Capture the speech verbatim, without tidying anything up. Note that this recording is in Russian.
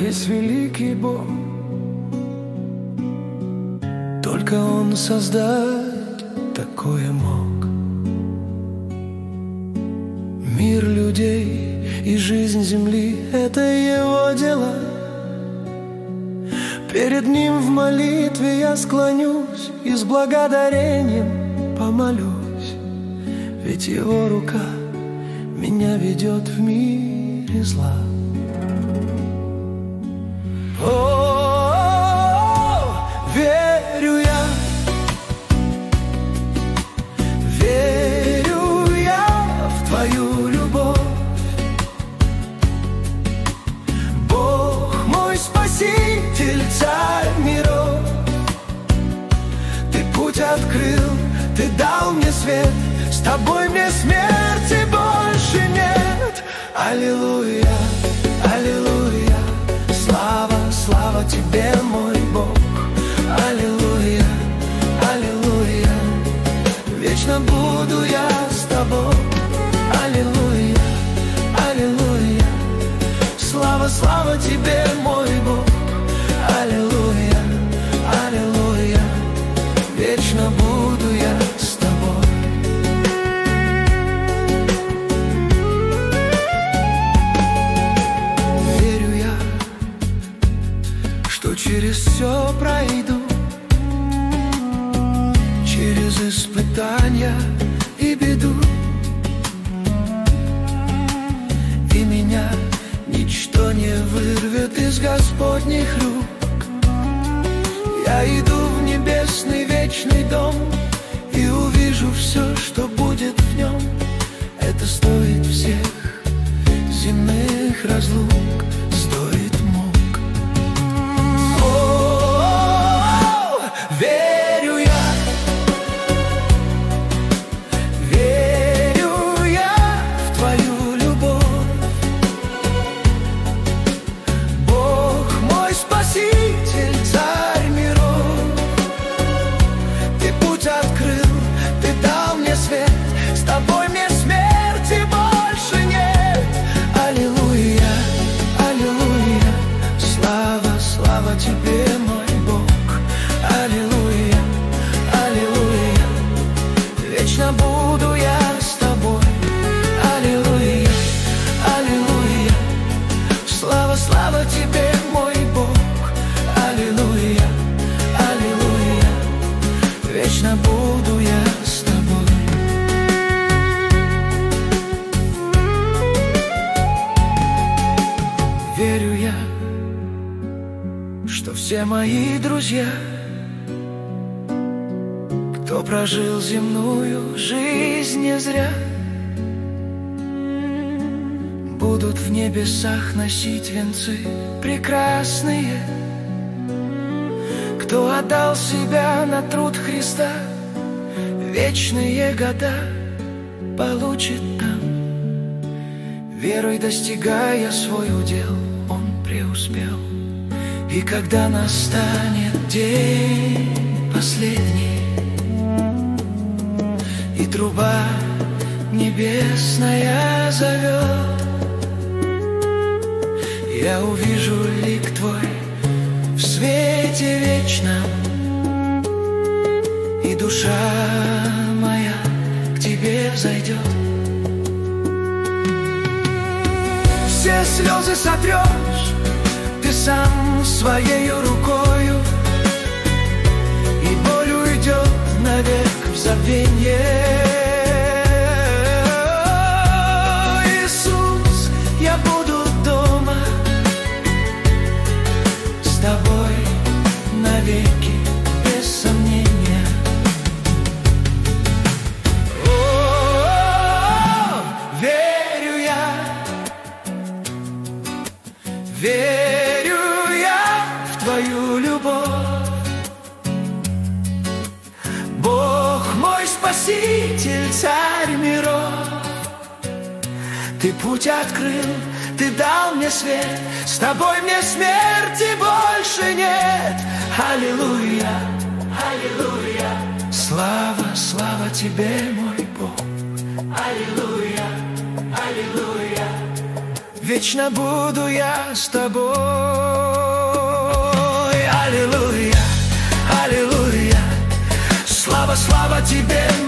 есть великий Бог, только Он создать такое мог. Мир людей и жизнь земли — это Его дела. Перед Ним в молитве я склонюсь и с благодарением помолюсь, ведь Его рука меня ведет в мире зла. О, верю я, верю я в Твою любовь. Бог мой Спаситель, Царь миров, Ты путь открыл, Ты дал мне свет, с Тобой мне смерти больше нет. Аллилуйя, аллилуйя, слава, слава Тебе, мой Бог. Аллилуйя, аллилуйя, вечно буду я с Тобой. Аллилуйя, аллилуйя, слава, слава Тебе, мой Бог. Аллилуйя, аллилуйя, вечно буду я с Тобой. Верю я, что через все пройду, через испытания и беду, и меня ничто не вырвет из Господних рук. Я иду в небесный вечный дом и увижу все, что будет в нем. Это стоит всех земных разлук, стоит мук. О, верю я, верю я в Твою любовь. Бог мой Спаситель, Царь миров, Ты путь открыл, Ты дал мне свет, с Тобой мне смерти больше нет. Аллилуйя, аллилуйя, слава, слава Тебе, мой Бог. Аллилуйя, аллилуйя, вечно буду я с Тобой. Аллилуйя, аллилуйя, слава, слава Тебе, мой Бог. Аллилуйя, аллилуйя, вечно буду я с Тобой. Верю я, что все мои друзья, кто прожил земную жизнь не зря, будут в небесах носить венцы прекрасные. Кто отдал себя на труд Христа, вечные года получит там. Верой достигая свой удел, он преуспел. И когда настанет день последний, и труба небесная зовет, я увижу лик Твой в свете вечном, и душа моя к Тебе взойдет. Все слезы сотрешь Ты сам своею рукою, и боль уйдет навек в забвенье. Иисус, я буду дома с Тобой навеки, без сомнения. О, верю я, верю я в Твою любовь. Бог мой Спаситель, Царь миров, Ты путь открыл, Ты дал мне свет, с Тобой мне смерти больше нет. Аллилуйя, аллилуйя, слава, слава Тебе, мой Бог. Аллилуйя, аллилуйя, вечно буду я с тобой. Аллилуйя, аллилуйя, слава, слава тебе,